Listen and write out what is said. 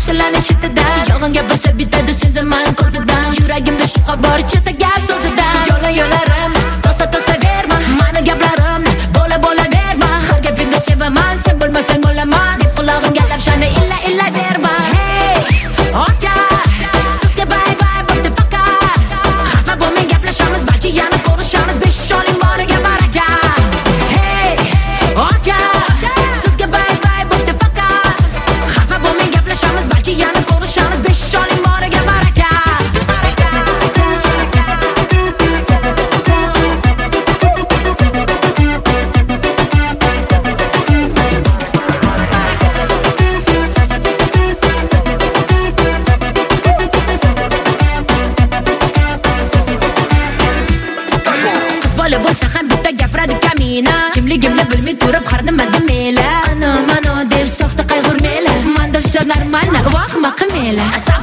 yaxshilarning chetidan. Yolg'on gapirsa bitadi sezaman ko'zidan. Yuragimda shubha bor cheta gap so'zidan. Yo'larim tosa verma, mani gaplarimni bo'la verma. Har gapingda sevaman, sen bo'lmasang o'laman deb qulog'imga labshani illa verma. Hey oka, sizga bye bye bo'pti paka. Xafa bo'lmang gaplashamiz, balki yana ko'rishamiz. 5 oling boriga baraka. Hey oka, sizga bye bye bo'pti paka. Xafa bo'lmang gaplashamiz, balki yana ko'rishamiz. 5 oling boriga baraka. Bola bo'lsa ham bitta gapiradi kamina. Kimligimni bilmay turib har nima demela. Ana mana deb soxta qayg'urmela. Manda все нормально, vahma qilmela.